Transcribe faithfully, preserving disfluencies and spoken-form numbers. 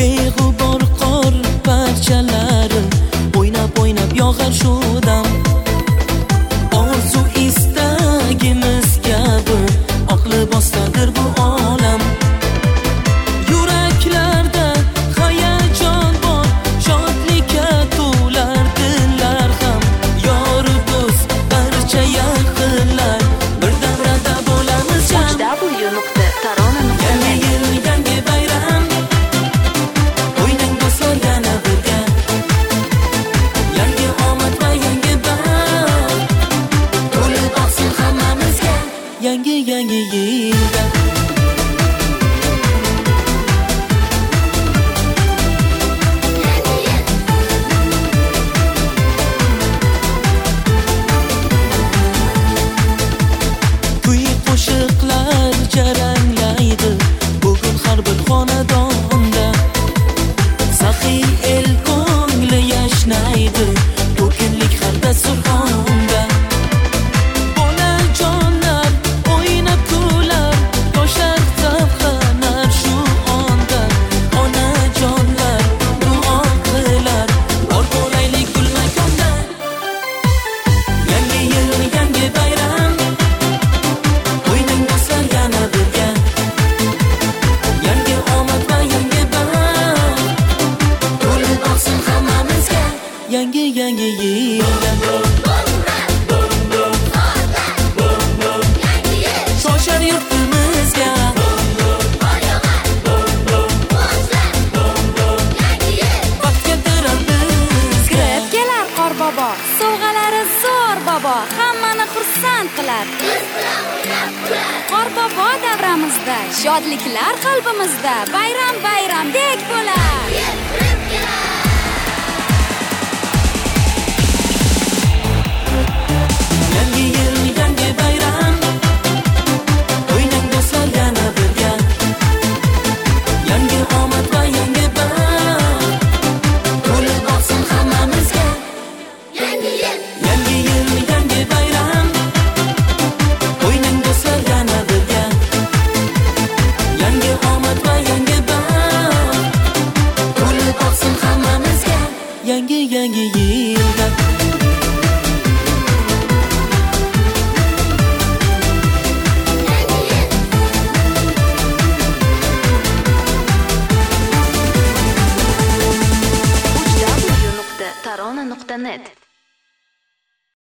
beg'ubor qor parchalari o'ynab o'ynab yog'ar shu dam. Orzu istagimiz kabi oq libosdadir bu olam. Yuraklarda hayajon bor, shodlikka to'lar dillar ham. Yor do'st barcha yaqinlar bir davrada bo'lamiz jam. w nuqta tarona nuqta net. Yangi yil, yangi bayram, o'ynang do'stlar yana birga. Yangi omad va yangi baxt to'lib oqsin hammamizga. Yangi yangi yilda kuy qo'shiqlar jaranglaydi bugun har bir xonadonda. Saxiy el ko'ngli yashnaydi to'kinlik har dasturxonda. Bolajonlar o'ynab kular, yoshlar zavqlanar shu onda. Onajonlar duo qilar, bor bo'laylik gul makonda. Yangi yil, yangi bayram, o'ynang do'stlar yana birga. Yangi omad va yangi baxt to'lib oqsin hammamizga. Yangi yangi yilda shoshar yurtimizga. Baxt keltirar bizga. Kirib kelar qor bobo, sovg'alari zo'r bobo, hammani xursand qilar. Qor bobo davramizda, shodliklar qalbimizda, bayram bayramdek bo'lar. Yangi yil, yangi bayram, o'ynang do'stlar yana birga. Yangi omad va yangi baxt to'lib oqsin hammamizga. Yangi yil, yangi bayram, o'ynang do'stlar yana birga. Yangi omad va yangi baxt to'lib oqsin hammamizga. Yangi yangi yilda w nuqta tarona nuqta net.